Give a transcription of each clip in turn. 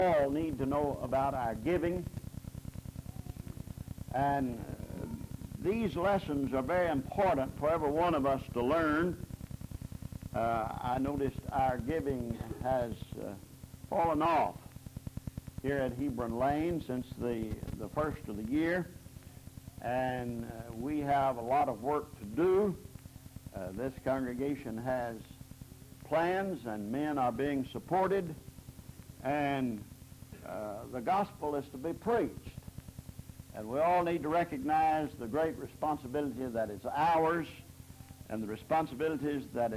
all need to know about our giving. And these lessons are very important for every one of us to learn. I noticed our giving has fallen off here at Hebron Lane since the first of the year. And we have a lot of work to do. This congregation has plans, and men are being supported, and the gospel is to be preached. And we all need to recognize the great responsibility that is ours, and the responsibility that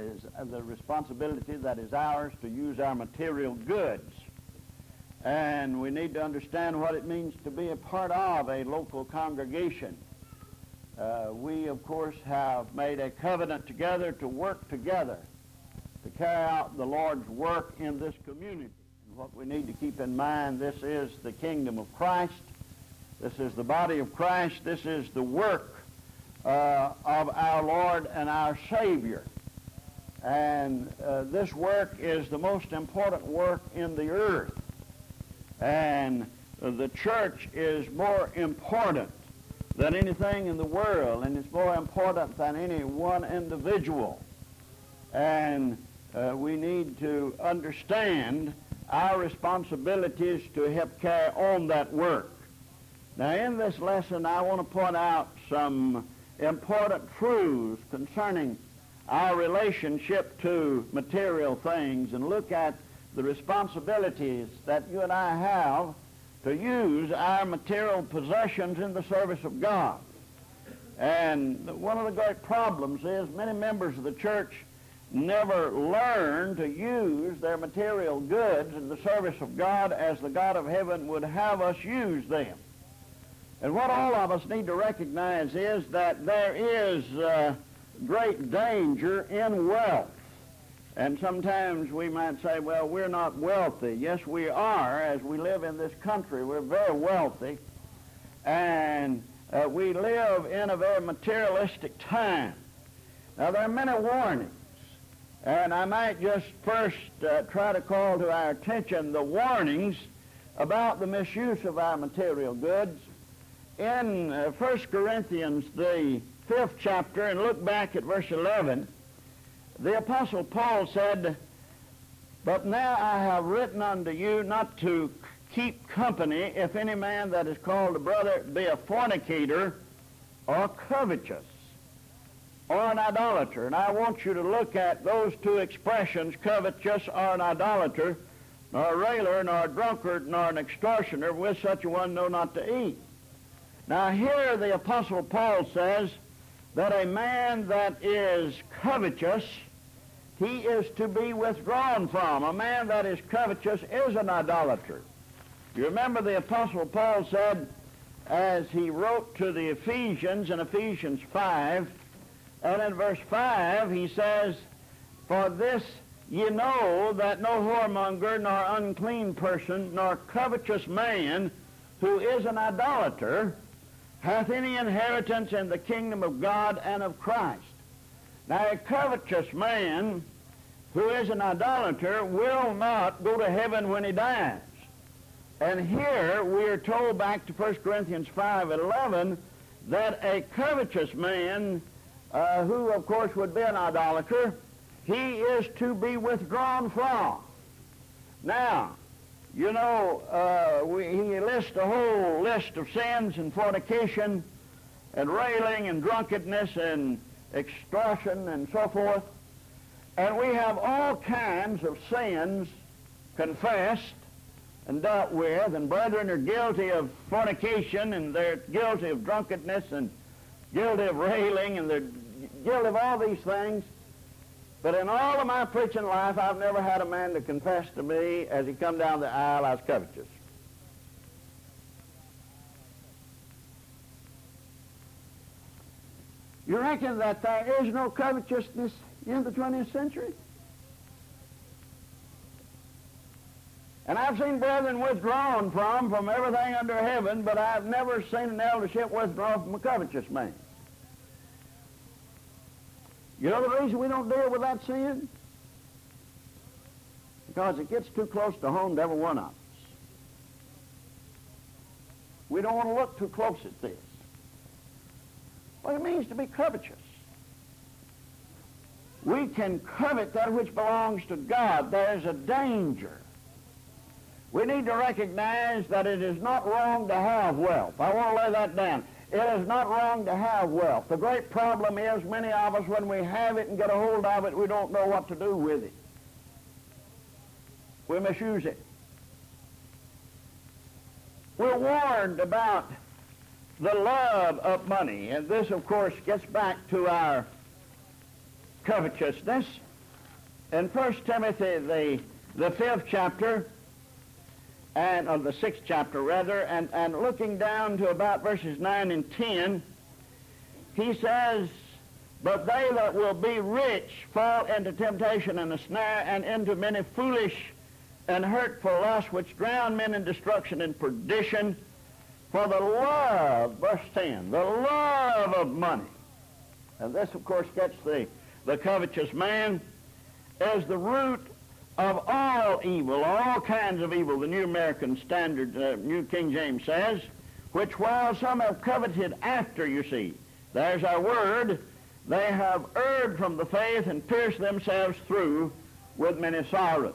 is ours to use our material goods. And we need to understand what it means to be a part of a local congregation. We, of course, have made a covenant together to work together to carry out the Lord's work in this community. And what we need to keep in mind, this is the kingdom of Christ. This is the body of Christ. This is the work of our Lord and our Savior. And this work is the most important work in the earth. And the church is more important than anything in the world, and it's more important than any one individual. And we need to understand our responsibilities to help carry on that work. Now, in this lesson, I want to point out some important truths concerning our relationship to material things and look at the responsibilities that you and I have to use our material possessions in the service of God. And one of the great problems is many members of the church never learn to use their material goods in the service of God as the God of heaven would have us use them. And what all of us need to recognize is that there is great danger in wealth. And sometimes we might say, well, we're not wealthy. Yes, we are. As we live in this country, we're very wealthy. And we live in a very materialistic time. Now, there are many warnings. And I might just first try to call to our attention the warnings about the misuse of our material goods. In 1 Corinthians, the 5th chapter, and look back at verse 11, the Apostle Paul said, "But now I have written unto you not to keep company if any man that is called a brother be a fornicator or covetous or an idolater." And I want you to look at those two expressions, covetous or an idolater, nor a railer, nor a drunkard, nor an extortioner, with such a one know not to eat. Now here the Apostle Paul says that a man that is covetous, he is to be withdrawn from. A man that is covetous is an idolater. You remember the Apostle Paul said, as he wrote to the Ephesians in Ephesians 5, and in verse 5 he says, "For this ye know that no whoremonger, nor unclean person, nor covetous man, who is an idolater, hath any inheritance in the kingdom of God and of Christ." Now, a covetous man who is an idolater will not go to heaven when he dies. And here we are told back to 1 Corinthians 5:11 that a covetous man, who of course would be an idolater, he is to be withdrawn from. Now, you know, he lists a whole list of sins, and fornication and railing and drunkenness and extortion and so forth. And we have all kinds of sins confessed and dealt with, and brethren are guilty of fornication, and they're guilty of drunkenness, and guilty of railing, and they're guilty of all these things. But in all of my preaching life, I've never had a man to confess to me as he come down the aisle, I was covetous. You reckon that there is no covetousness in the 20th century? And I've seen brethren withdrawn from everything under heaven, but I've never seen an eldership withdrawn from a covetous man. You know the reason we don't deal with that sin? Because it gets too close to home to every one of us. We don't want to look too close at this. What it means to be covetous. We can covet that which belongs to God. There's a danger. We need to recognize that it is not wrong to have wealth. I want to lay that down. It is not wrong to have wealth. The great problem is many of us, when we have it and get a hold of it, we don't know what to do with it. We misuse it. We're warned about the love of money, and this, of course, gets back to our covetousness. In 1 Timothy, the 5th chapter, and of the 6th chapter rather, and looking down to about verses 9 and 10, he says, "But they that will be rich fall into temptation and a snare, and into many foolish and hurtful lusts, which drown men in destruction and perdition. For the love," verse 10, "the love of money," and this, of course, gets the covetous man, "is the root of all evil," all kinds of evil, the New American Standard, New King James says, "which while some have coveted after," you see, there's our word, "they have erred from the faith and pierced themselves through with many sorrows."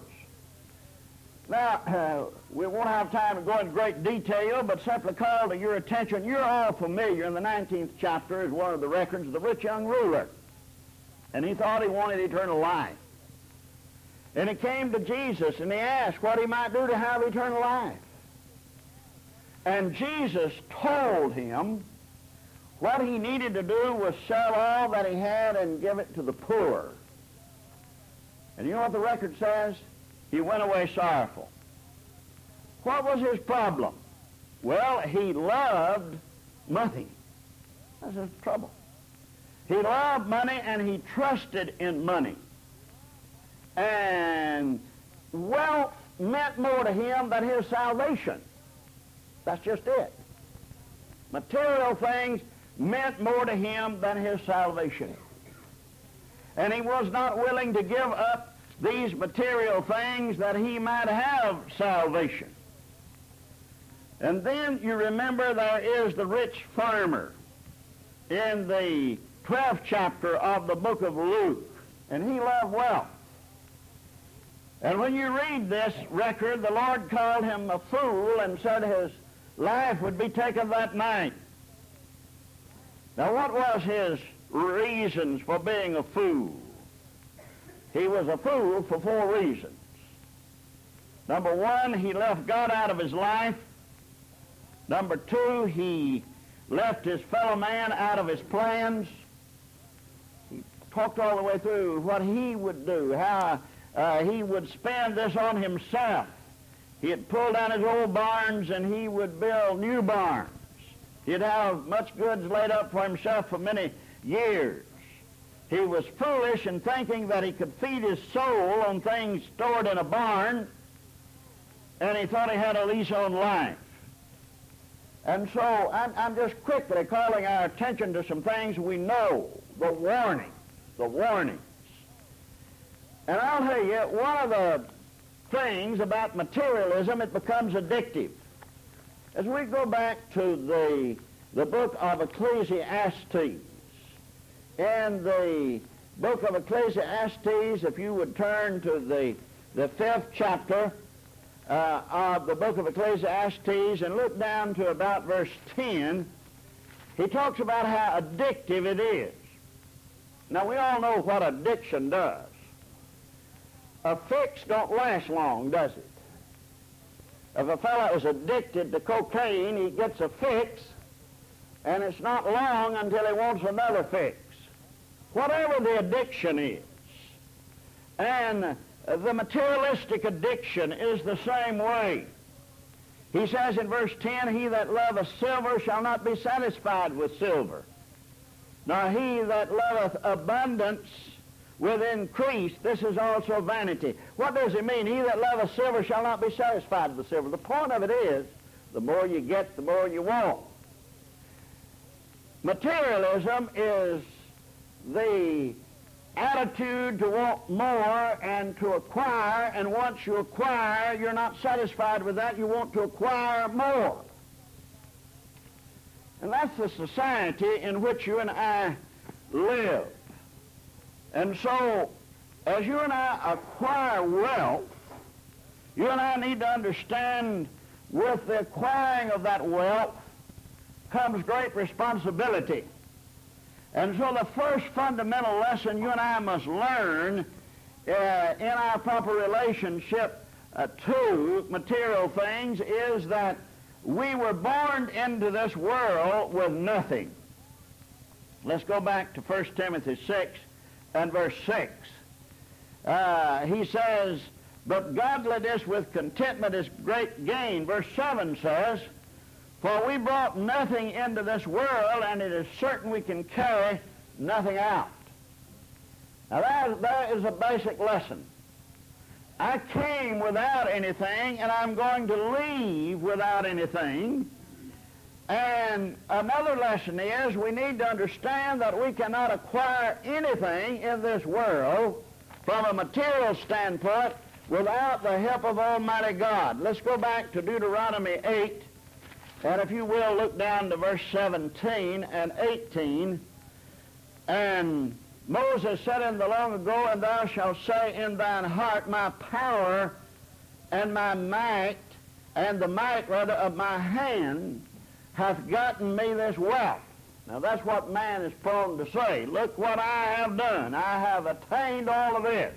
Now, we won't have time to go into great detail, but simply call to your attention, you're all familiar in the 19th chapter is one of the records of the rich young ruler. And he thought he wanted eternal life. And he came to Jesus and he asked what he might do to have eternal life. And Jesus told him what he needed to do was sell all that he had and give it to the poor. And you know what the record says? He went away sorrowful. What was his problem? Well, he loved money. That's his trouble. He loved money and he trusted in money. And wealth meant more to him than his salvation. That's just it. Material things meant more to him than his salvation. And he was not willing to give up these material things that he might have salvation. And then you remember there is the rich farmer in the 12th chapter of the book of Luke, and he loved wealth. And when you read this record, the Lord called him a fool and said his life would be taken that night. Now, what was his reasons for being a fool? He was a fool for 4 reasons. Number 1, he left God out of his life. Number 2, he left his fellow man out of his plans. He talked all the way through what he would do, how he would spend this on himself. He had pulled down his old barns and he would build new barns. He'd have much goods laid up for himself for many years. He was foolish in thinking that he could feed his soul on things stored in a barn, and he thought he had a lease on life. And so I'm just quickly calling our attention to some things we know, the warnings. And I'll tell you, one of the things about materialism, it becomes addictive. As we go back to the book of Ecclesiastes, in the book of Ecclesiastes, if you would turn to the 5th chapter of the book of Ecclesiastes and look down to about verse 10, he talks about how addictive it is. Now, we all know what addiction does. A fix don't last long, does it? If a fellow is addicted to cocaine, he gets a fix, and it's not long until he wants another fix. Whatever the addiction is. And the materialistic addiction is the same way. He says in verse 10, "He that loveth silver shall not be satisfied with silver, nor he that loveth abundance with increase. This is also vanity." What does it mean? He that loveth silver shall not be satisfied with silver. The point of it is, the more you get, the more you want. Materialism is the attitude to want more and to acquire, and once you acquire, you're not satisfied with that. You want to acquire more. And that's the society in which you and I live. And so, as you and I acquire wealth, you and I need to understand with the acquiring of that wealth comes great responsibility. And so the first fundamental lesson you and I must learn in our proper relationship to material things is that we were born into this world with nothing. Let's go back to 1 Timothy 6 and verse 6. He says, but godliness with contentment is great gain. Verse 7 says, for we brought nothing into this world, and it is certain we can carry nothing out. Now that is a basic lesson. I came without anything, and I'm going to leave without anything. And another lesson is we need to understand that we cannot acquire anything in this world from a material standpoint without the help of Almighty God. Let's go back to Deuteronomy 8, and if you will, look down to verse 17 and 18. And Moses said in the long ago, and thou shalt say in thine heart, my power and my might, and the might rather of my hand, hath gotten me this wealth. Now that's what man is prone to say. Look what I have done. I have attained all of this.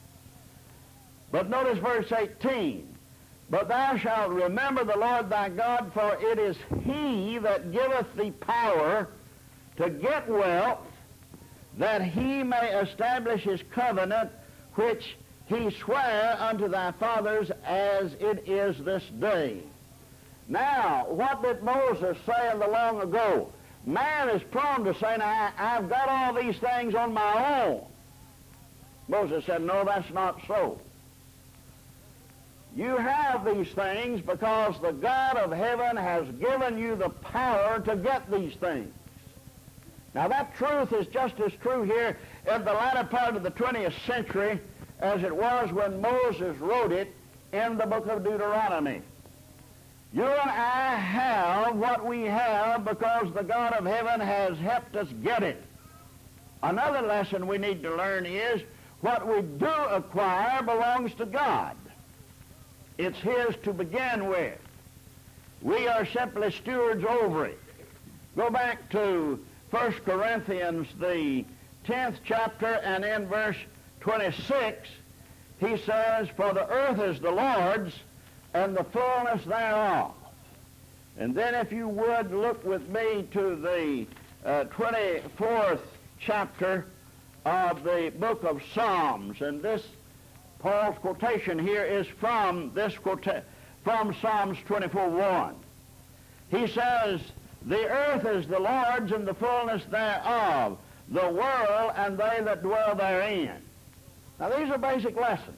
But notice verse 18. But thou shalt remember the Lord thy God, for it is he that giveth thee power to get wealth, that he may establish his covenant, which he sware unto thy fathers as it is this day. Now, what did Moses say in the long ago? Man is prone to say, now, I've got all these things on my own. Moses said, no, that's not so. You have these things because the God of heaven has given you the power to get these things. Now that truth is just as true here in the latter part of the 20th century as it was when Moses wrote it in the book of Deuteronomy. You and I have what we have because the God of heaven has helped us get it. Another lesson we need to learn is what we do acquire belongs to God. It's his to begin with. We are simply stewards over it. Go back to 1 Corinthians, the 10th chapter, and in verse 26, he says, for the earth is the Lord's, and the fullness thereof. And then if you would look with me to the 24th chapter of the book of Psalms, and this Paul's quotation here is from Psalms 24:1. He says, the earth is the Lord's and the fullness thereof, the world and they that dwell therein. Now these are basic lessons.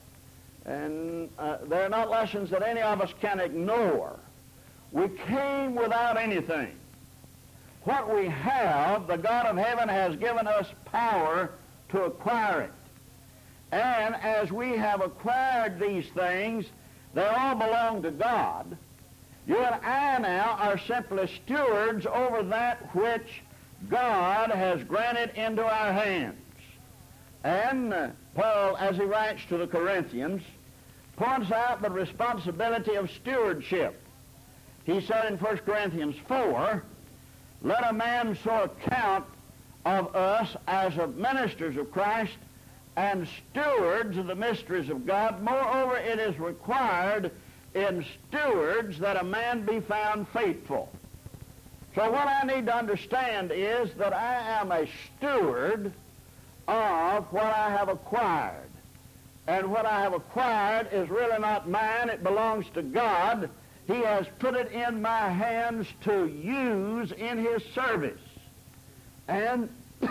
And they're not lessons that any of us can ignore. We came without anything. What we have, the God of heaven has given us power to acquire it. And as we have acquired these things, they all belong to God. You and I now are simply stewards over that which God has granted into our hands. And Paul, as he writes to the Corinthians, points out the responsibility of stewardship. He said in 1 Corinthians 4, let a man so account of us as of ministers of Christ and stewards of the mysteries of God. Moreover, it is required in stewards that a man be found faithful. So what I need to understand is that I am a steward of what I have acquired. And what I have acquired is really not mine. It belongs to God. He has put it in my hands to use in his service. And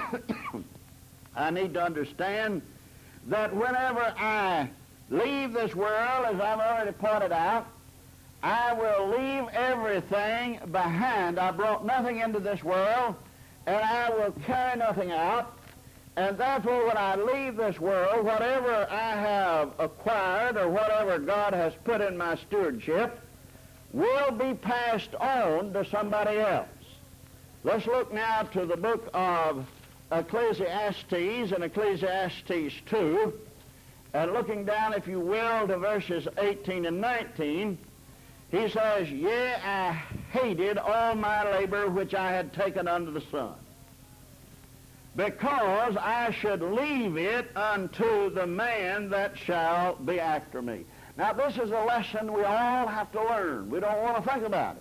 I need to understand that whenever I leave this world, as I've already pointed out, I will leave everything behind. I brought nothing into this world, and I will carry nothing out. And therefore, when I leave this world, whatever I have acquired or whatever God has put in my stewardship will be passed on to somebody else. Let's look now to the book of Ecclesiastes and Ecclesiastes 2, and looking down, if you will, to verses 18 and 19, he says, Yea, I hated all my labor which I had taken under the sun, because I should leave it unto the man that shall be after me. Now, this is a lesson we all have to learn. We don't want to think about it.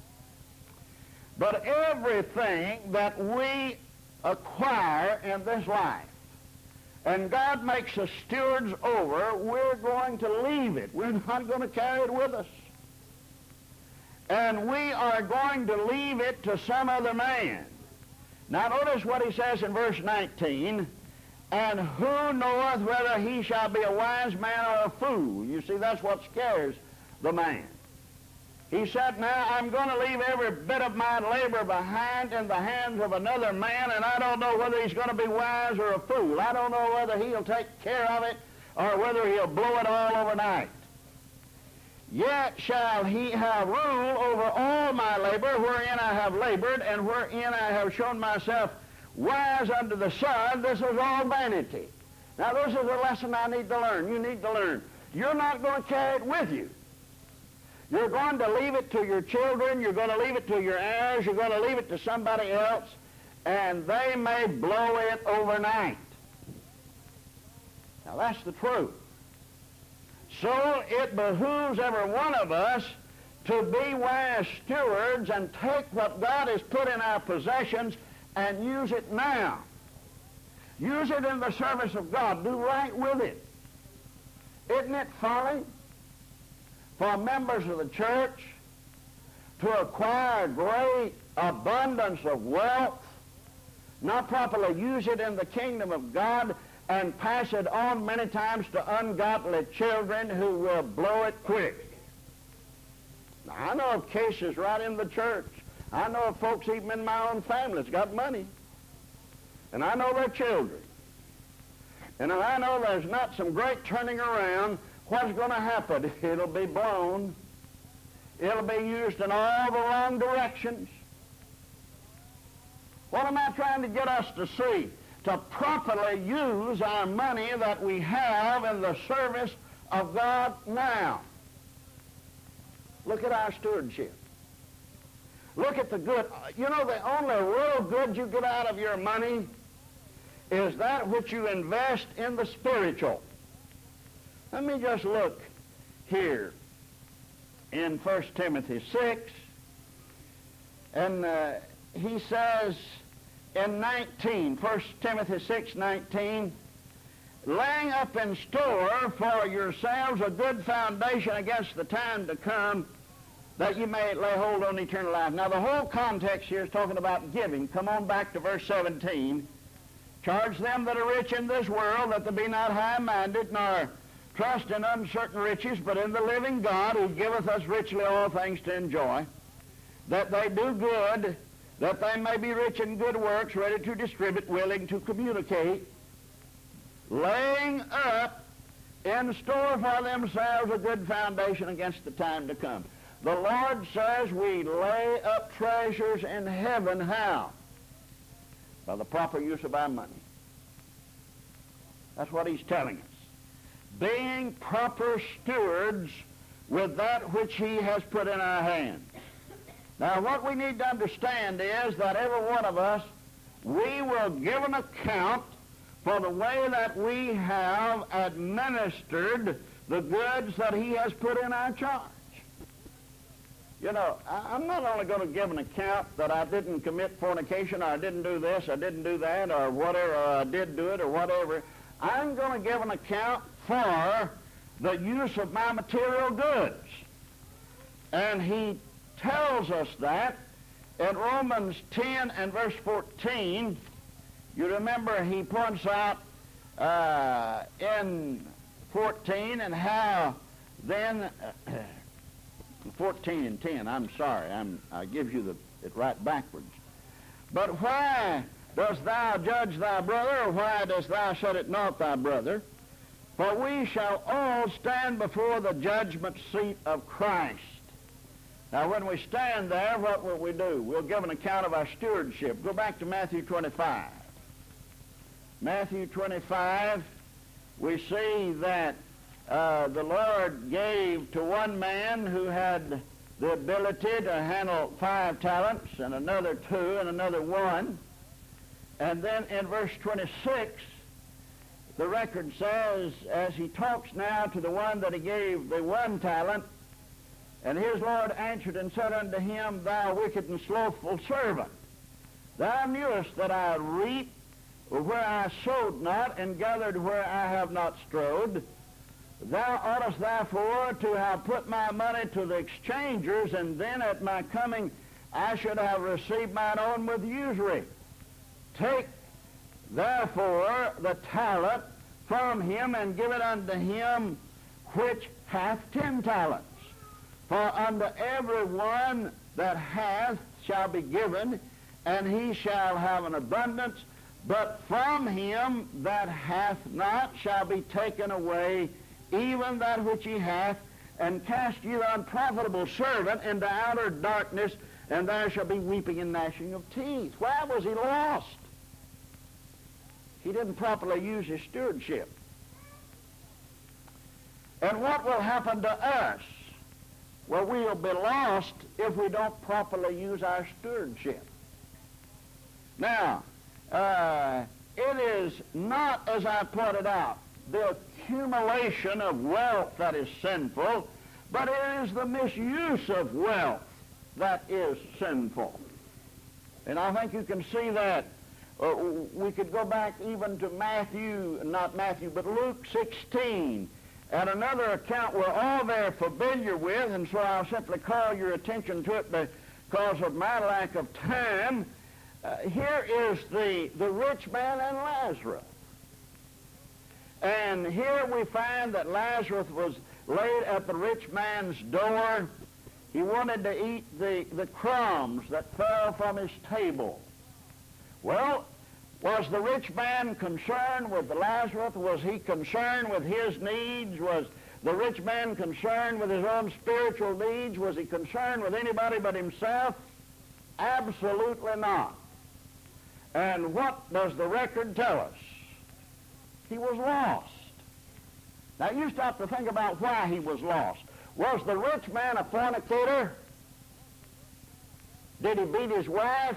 But everything that we acquire in this life, and God makes us stewards over, we're going to leave it. We're not going to carry it with us. And we are going to leave it to some other man. Now notice what he says in verse 19, and who knoweth whether he shall be a wise man or a fool? You see, that's what scares the man. He said, now I'm going to leave every bit of my labor behind in the hands of another man, and I don't know whether he's going to be wise or a fool. I don't know whether he'll take care of it or whether he'll blow it all overnight. Yet shall he have rule over all my labor, wherein I have labored, and wherein I have shown myself wise under the sun. This is all vanity. Now this is a lesson I need to learn. You need to learn. You're not going to carry it with you. You're going to leave it to your children. You're going to leave it to your heirs. You're going to leave it to somebody else, and they may blow it overnight. Now that's the truth. So it behooves every one of us to be wise stewards and take what God has put in our possessions and use it now. Use it in the service of God. Do right with it. Isn't it folly for members of the church to acquire great abundance of wealth, not properly use it in the kingdom of God, and pass it on many times to ungodly children who will blow it quick? Now, I know of cases right in the church. I know of folks even in my own family that's got money. And I know their children. And I know there's not some great turning around. What's going to happen? It'll be blown. It'll be used in all the wrong directions. What am I trying to get us to see? To properly use our money that we have in the service of God now. Look at our stewardship. Look at the good. You know, the only real good you get out of your money is that which you invest in the spiritual. Let me just look here in 1 Timothy 6, and he says in 19, 1 Timothy 6:19, laying up in store for yourselves a good foundation against the time to come, that you may lay hold on eternal life. Now the whole context here is talking about giving. Come on back to verse 17. Charge them that are rich in this world that they be not high-minded, nor trust in uncertain riches, but in the living God, who giveth us richly all things to enjoy, that they do good, that they may be rich in good works, ready to distribute, willing to communicate, laying up in store for themselves a good foundation against the time to come. The Lord says we lay up treasures in heaven. How? By the proper use of our money. That's what he's telling us. Being proper stewards with that which he has put in our hands. Now, what we need to understand is that every one of us, we will give an account for the way that we have administered the goods that he has put in our charge. You know, I'm not only going to give an account that I didn't commit fornication, or I didn't do this, I didn't do that, or whatever, or I did do it, or whatever. I'm going to give an account for the use of my material goods. And he tells us that in Romans 10 and verse 14. You remember he points out in 14 and how then 14 and 10, I'm sorry, I give you it right backwards. But why dost thou judge thy brother, or why dost thou set it not thy brother? For we shall all stand before the judgment seat of Christ. Now, when we stand there, what will we do? We'll give an account of our stewardship. Go back to Matthew 25. Matthew 25, we see that the Lord gave to one man who had the ability to handle 5 talents, and another 2, and another 1. And then in verse 26, the record says, as he talks now to the one that he gave the 1 talent, and his Lord answered and said unto him, Thou wicked and slothful servant, thou knewest that I reap where I sowed not, and gathered where I have not strowed. Thou oughtest therefore to have put my money to the exchangers, and then at my coming I should have received mine own with usury. Take therefore the talent from him, and give it unto him which hath 10 talents. For unto every one that hath shall be given, and he shall have an abundance. But from him that hath not shall be taken away even that which he hath. And cast ye the unprofitable servant into outer darkness, and there shall be weeping and gnashing of teeth. Why was he lost? He didn't properly use his stewardship. And what will happen to us? Well, we'll be lost if we don't properly use our stewardship. Now, it is not, as I pointed out, the accumulation of wealth that is sinful, but it is the misuse of wealth that is sinful. And I think you can see that. We could go back even to Luke 16, and another account we're all very familiar with, and so I'll simply call your attention to it because of my lack of time. Here is the rich man and Lazarus. And here we find that Lazarus was laid at the rich man's door. He wanted to eat the crumbs that fell from his table. Well, was the rich man concerned with Lazarus? Was he concerned with his needs? Was the rich man concerned with his own spiritual needs? Was he concerned with anybody but himself? Absolutely not. And what does the record tell us? He was lost. Now you stop to think about why he was lost. Was the rich man a fornicator? Did he beat his wife?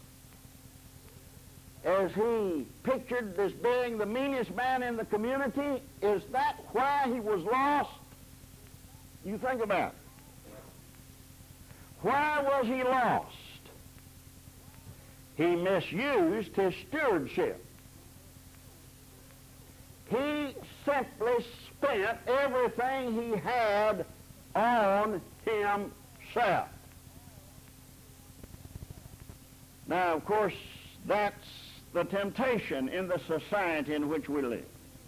Is he pictured as being the meanest man in the community? Is that why he was lost? You think about it. Why was he lost? He misused his stewardship. He simply spent everything he had on himself. Now, of course, that's the temptation in the society in which we live.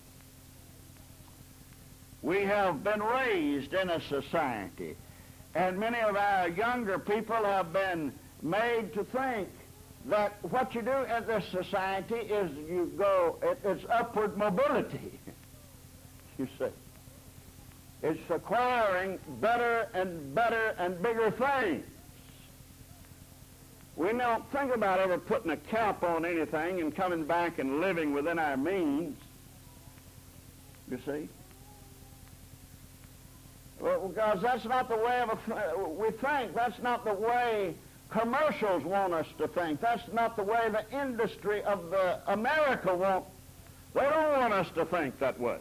We have been raised in a society, and many of our younger people have been made to think that what you do in this society is you go, it's upward mobility, you see. It's acquiring better and better and bigger things. We don't think about ever putting a cap on anything and coming back and living within our means, you see. Well, because that's not the way we think. That's not the way commercials want us to think. That's not the way the industry of America wants. They don't want us to think that way.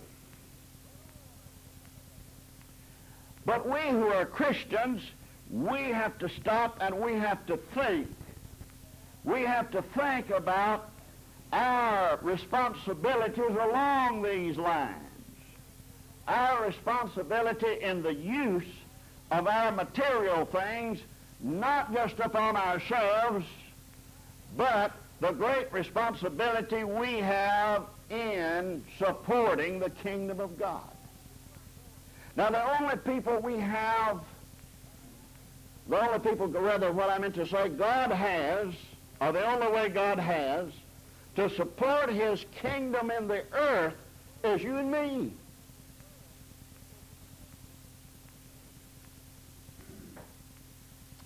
But we who are Christians, we have to stop and we have to think. We have to think about our responsibilities along these lines. Our responsibility in the use of our material things, not just upon ourselves, but the great responsibility we have in supporting the kingdom of God. Now, the only people we have, what I meant to say, God has, or the only way God has to support his kingdom in the earth is you and me.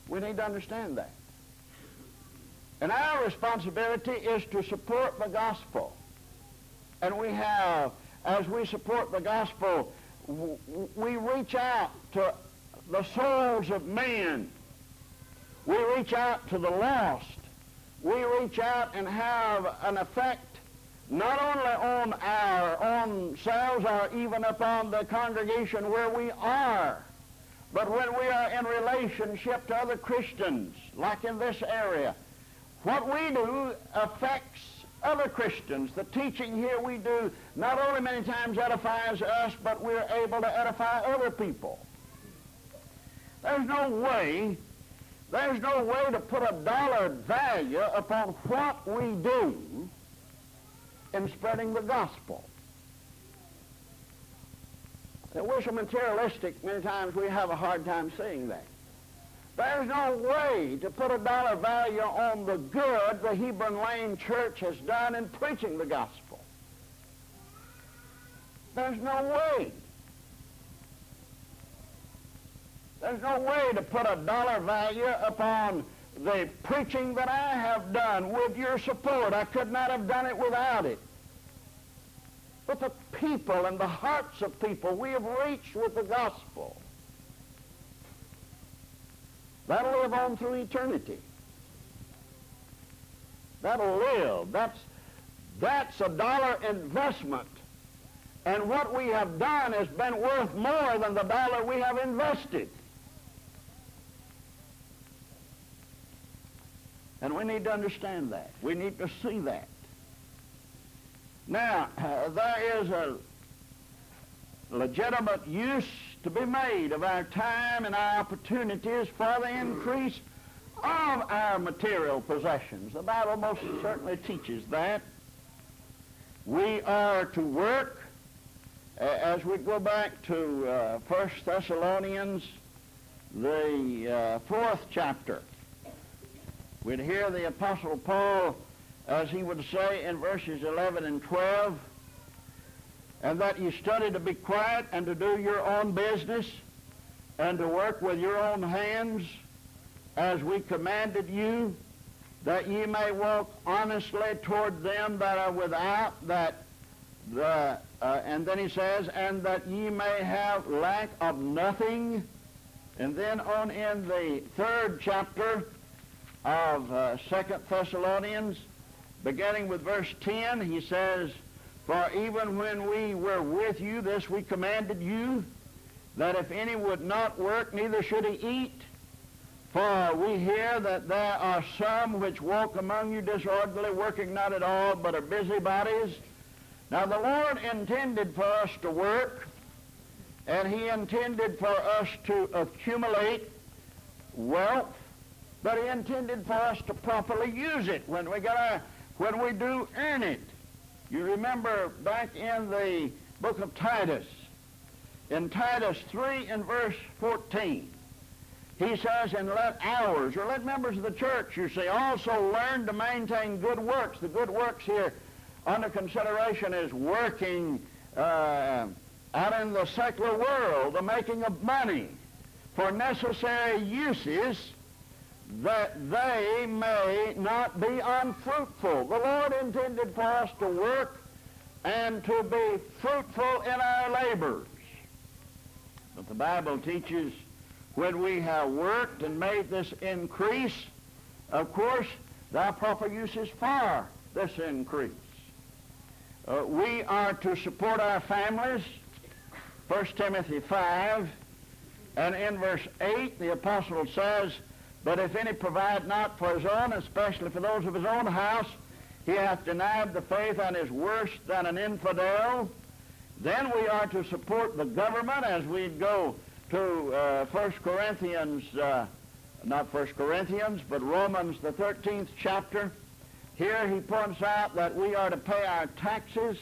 We need to understand that. And our responsibility is to support the gospel. And we have, as we support the gospel, we reach out to the souls of men. We reach out to the lost. We reach out and have an effect not only on our own selves or even upon the congregation where we are, but when we are in relationship to other Christians, like in this area. What we do affects other Christians. The teaching here we do not only many times edifies us, but we're able to edify other people. There's no way to put a dollar value upon what we do in spreading the gospel. We're so materialistic, many times we have a hard time seeing that. There's no way to put a dollar value on the good the Hebron Lane Church has done in preaching the gospel. There's no way. There's no way to put a dollar value upon the preaching that I have done with your support. I could not have done it without it. But the people and the hearts of people we have reached with the gospel, that'll live on through eternity. That'll live. That's a dollar investment. And what we have done has been worth more than the dollar we have invested. And we need to understand that. We need to see that. Now, there is a legitimate use to be made of our time and our opportunities for the increase of our material possessions. The Bible most certainly teaches that. We are to work, as we go back to 1 Thessalonians, the 4th chapter. We'd hear the Apostle Paul, as he would say in verses 11 and 12, and that ye study to be quiet and to do your own business and to work with your own hands as we commanded you, that ye may walk honestly toward them that are without, and then he says, and that ye may have lack of nothing. And then on in the 3rd chapter of 2 Thessalonians, beginning with verse 10, he says, for even when we were with you, this we commanded you, that if any would not work, neither should he eat. For we hear that there are some which walk among you disorderly, working not at all, but are busybodies. Now the Lord intended for us to work, and he intended for us to accumulate wealth, but he intended for us to properly use it when we do earn it. You remember back in the book of Titus, in Titus 3 and verse 14, he says, and let members of the church, you see, also learn to maintain good works. The good works here under consideration is working out in the secular world, the making of money for necessary uses, that they may not be unfruitful. The Lord intended for us to work and to be fruitful in our labors. But the Bible teaches when we have worked and made this increase, of course, the proper use is for this increase. We are to support our families, 1 Timothy 5, and in verse 8, the apostle says, but if any provide not for his own, especially for those of his own house, he hath denied the faith and is worse than an infidel. Then we are to support the government as we go to 1 Corinthians, not 1 Corinthians, but Romans, the 13th chapter. Here he points out that we are to pay our taxes.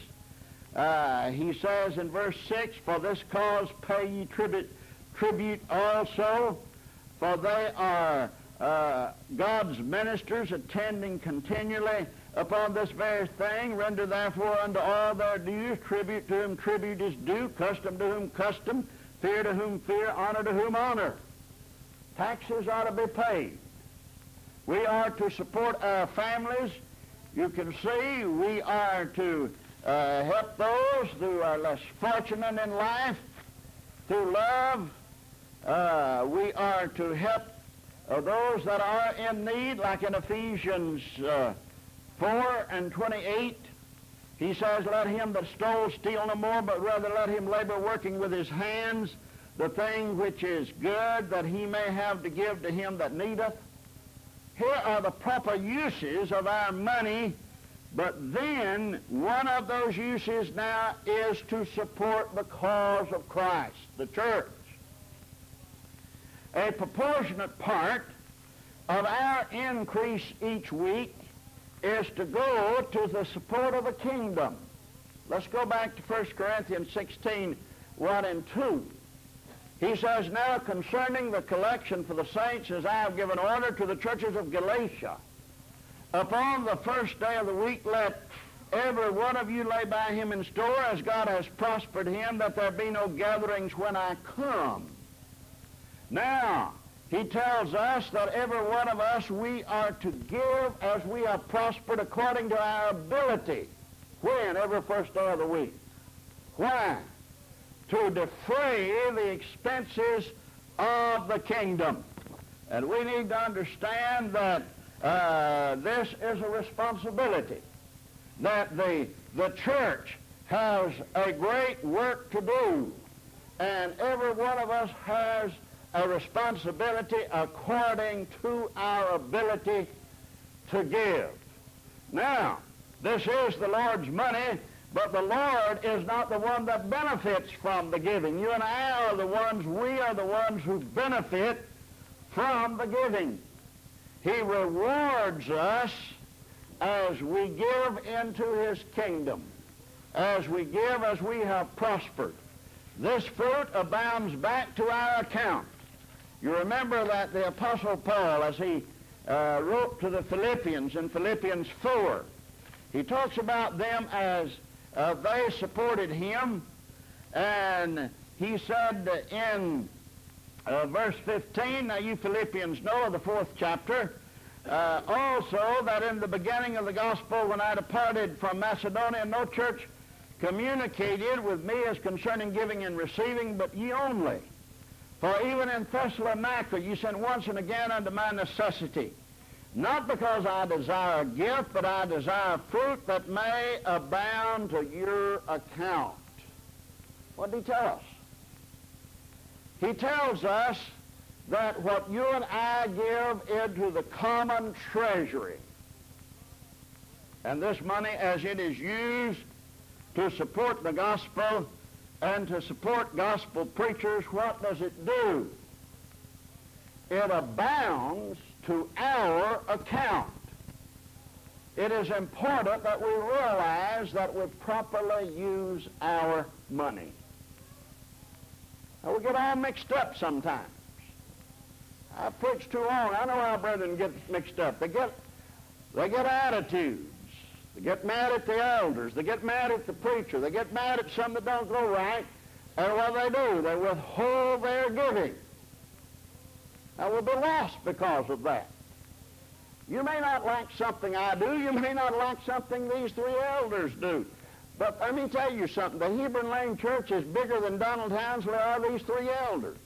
He says in verse 6, for this cause pay ye tribute also, for they are God's ministers, attending continually upon this very thing. Render therefore unto all their dues, tribute to whom tribute is due, custom to whom custom, fear to whom fear, honor to whom honor. Taxes ought to be paid. We are to support our families. You can see we are to help those who are less fortunate in life through love. We are to help those that are in need, like in Ephesians 4:28. He says, let him that stole steal no more, but rather let him labor working with his hands the thing which is good, that he may have to give to him that needeth. Here are the proper uses of our money, but then one of those uses now is to support the cause of Christ, the church. A proportionate part of our increase each week is to go to the support of the kingdom. Let's go back to 1 Corinthians 16:1 and 2. He says, now concerning the collection for the saints, as I have given order to the churches of Galatia, upon the first day of the week let every one of you lay by him in store, as God has prospered him, that there be no gatherings when I come. Now, he tells us that every one of us, we are to give as we have prospered according to our ability. When? Every first day of the week. Why? To defray the expenses of the kingdom. And we need to understand that this is a responsibility, that the church has a great work to do, and every one of us has a responsibility according to our ability to give. Now, this is the Lord's money, but the Lord is not the one that benefits from the giving. You and I are the ones, we are the ones who benefit from the giving. He rewards us as we give into his kingdom, as we give as we have prospered. This fruit abounds back to our account. You remember that the Apostle Paul, as he wrote to the Philippians in Philippians 4, he talks about them as they supported him, and he said in verse 15, now you Philippians know, the 4th chapter, also that in the beginning of the gospel when I departed from Macedonia, no church communicated with me as concerning giving and receiving, but ye only. For even in Thessalonica ye sent once and again unto my necessity. Not because I desire a gift, but I desire fruit that may abound to your account. What did he tell us? He tells us that what you and I give into the common treasury, and this money as it is used to support the gospel and to support gospel preachers, what does it do? It abounds to our account. It is important that we realize that we properly use our money. Now, we get all mixed up sometimes. I preach too long. I know our brethren get mixed up. They get attitudes. They get mad at the elders. They get mad at the preacher. They get mad at some that don't go right. And what do? They withhold their giving. Now, we'll be lost because of that. You may not like something I do. You may not like something these three elders do. But let me tell you something. The Hebron Lane Church is bigger than Donald Townsley are these three elders.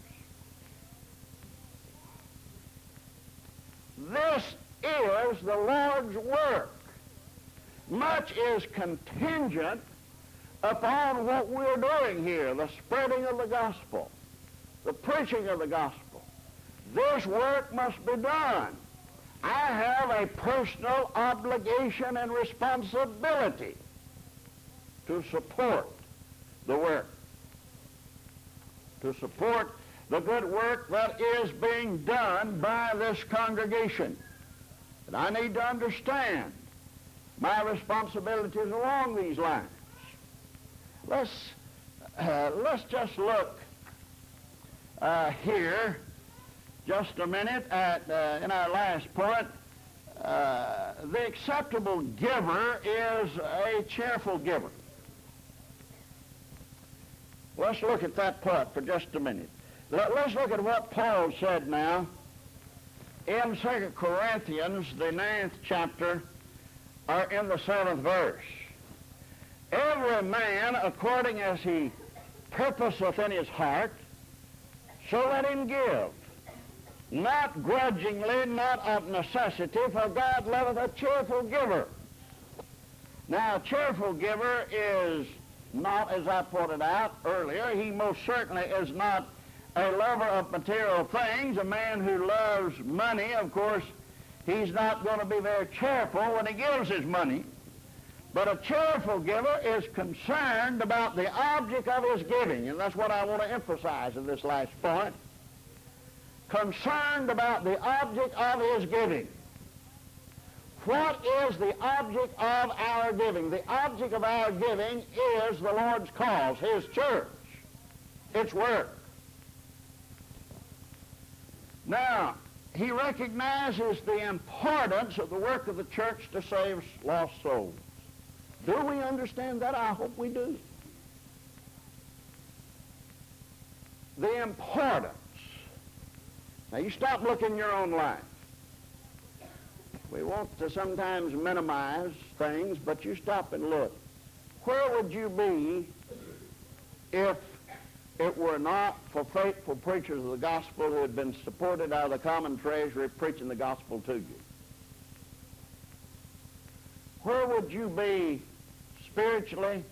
This is the Lord's work. Much is contingent upon what we're doing here, the spreading of the gospel, the preaching of the gospel. This work must be done. I have a personal obligation and responsibility to support the work, to support the good work that is being done by this congregation. And I need to understand my responsibilities along these lines. Let's just look here just a minute at in our last point. The acceptable giver is a cheerful giver. Let's look at that part for just a minute. Let's look at what Paul said now in 2 Corinthians, the 9th chapter, or in the 7th verse. Every man according as he purposeth in his heart, so let him give. Not grudgingly, not of necessity, for God loveth a cheerful giver. Now, a cheerful giver is not, as I pointed out earlier, he most certainly is not a lover of material things. A man who loves money, of course, he's not going to be very cheerful when he gives his money. But a cheerful giver is concerned about the object of his giving, and that's what I want to emphasize in this last point. Concerned about the object of his giving. What is the object of our giving? The object of our giving is the Lord's cause, His church, its work. Now, he recognizes the importance of the work of the church to save lost souls. Do we understand that? I hope we do. The importance. Now, you stop looking in your own life. We want to sometimes minimize things, but you stop and look. Where would you be if it were not for faithful preachers of the gospel who had been supported out of the common treasury preaching the gospel to you? Where would you be spiritually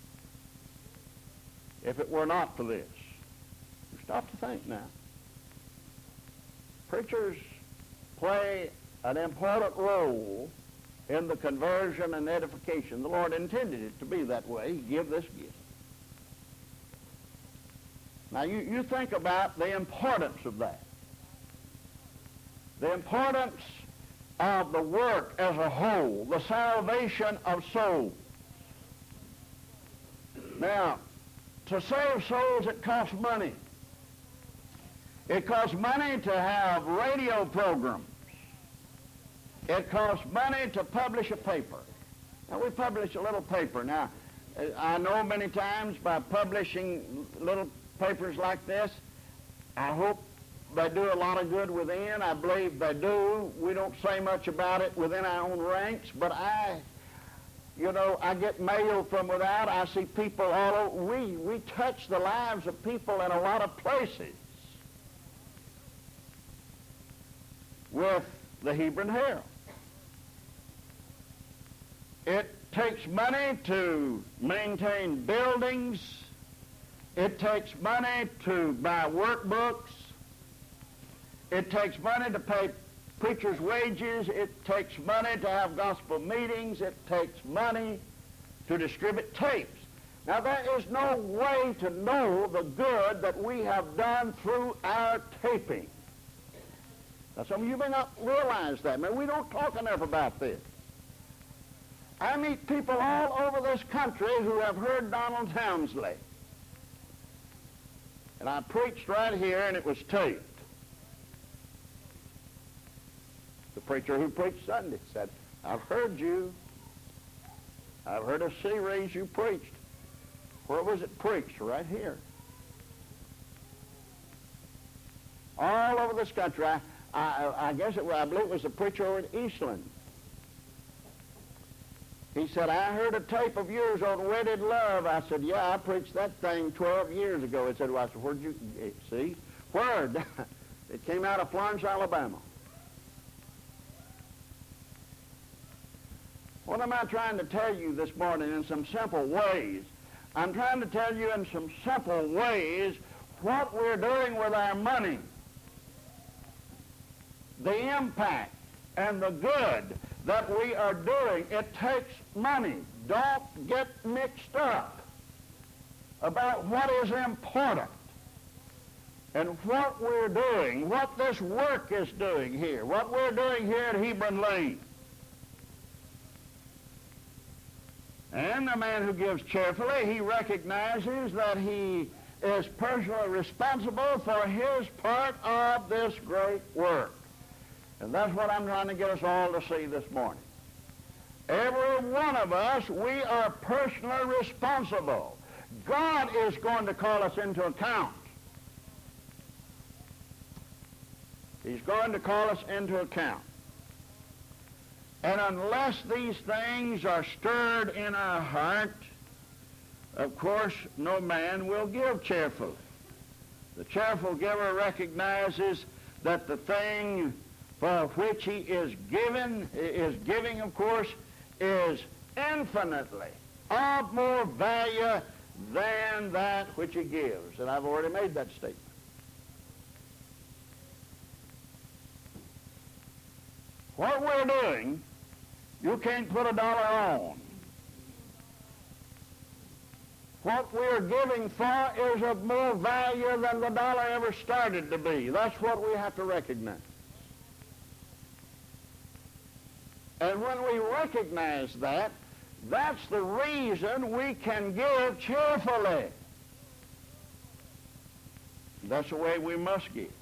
if it were not for this? You stop to think now. Preachers play an important role in the conversion and edification. The Lord intended it to be that way. He gave this gift. Now, you think about the importance of that. The importance of the work as a whole, the salvation of souls. Now, to save souls, it costs money. It costs money to have radio programs. It costs money to publish a paper. Now, we publish a little paper. Now, I know many times by publishing little papers like this, I hope they do a lot of good within. I believe they do. We don't say much about it within our own ranks, but I get mail from without. I see people all over. We touch the lives of people in a lot of places with the Hebron Herald. It takes money to maintain buildings. It takes money to buy workbooks. It takes money to pay preachers' wages. It takes money to have gospel meetings. It takes money to distribute tapes. Now, there is no way to know the good that we have done through our taping. Now, some of you may not realize that. Man, we don't talk enough about this. I meet people all over this country who have heard Donald Townsley. And I preached right here, and it was taped. The preacher who preached Sunday said, I've heard you. I've heard a series you preached. Where was it preached? Right here. All over this country. I guess I believe it was the preacher over at Eastland. He said, I heard a tape of yours on Wedded Love. I said, yeah, I preached that thing 12 years ago. He said, well, I said, where'd you see? Where? It came out of Florence, Alabama. What am I trying to tell you this morning in some simple ways? I'm trying to tell you in some simple ways what we're doing with our money. The impact and the good that we are doing. It takes money. Don't get mixed up about what is important and what we're doing, what this work is doing here, what we're doing here at Hebron Lane. And the man who gives cheerfully, he recognizes that he is personally responsible for his part of this great work. And that's what I'm trying to get us all to see this morning. Every one of us, we are personally responsible. God is going to call us into account. He's going to call us into account. And unless these things are stirred in our heart, of course, no man will give cheerfully. The cheerful giver recognizes that the thing for which he is giving, of course, is infinitely of more value than that which he gives. And I've already made that statement. What we're doing, you can't put $1 on. What we're giving for is of more value than the dollar ever started to be. That's what we have to recognize. And when we recognize that, that's the reason we can give cheerfully. That's the way we must give.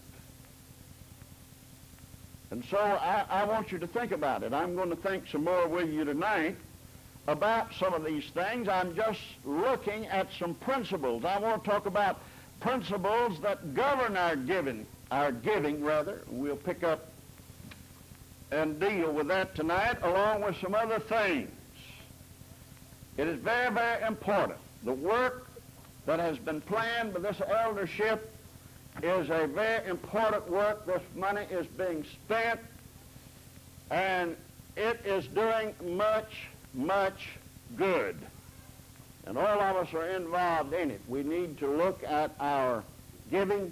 And so I want you to think about it. I'm going to think some more with you tonight about some of these things. I'm just looking at some principles. I want to talk about principles that govern our giving. We'll pick up and deal with that tonight along with some other things. It is very, very important. The work that has been planned by this eldership is a very important work. This money is being spent, and it is doing much, much good. And all of us are involved in it. We need to look at our giving,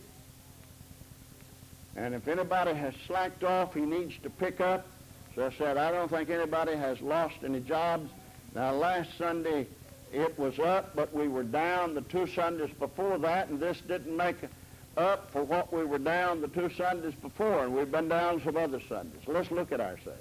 and if anybody has slacked off, he needs to pick up. So I said, I don't think anybody has lost any jobs. Now, last Sunday it was up, but we were down the 2 Sundays before that, and this didn't make up for what we were down the 2 Sundays before, and we've been down some other Sundays. So let's look at ourselves.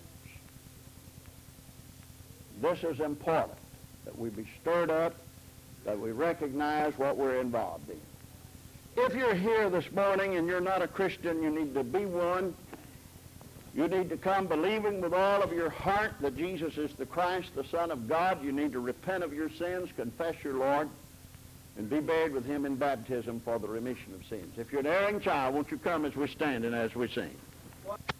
This is important, that we be stirred up, that we recognize what we're involved in. If you're here this morning and you're not a Christian, you need to be one. You need to come believing with all of your heart that Jesus is the Christ, the Son of God. You need to repent of your sins, confess your Lord, and be buried with him in baptism for the remission of sins. If you're an erring child, won't you come as we stand and as we sing?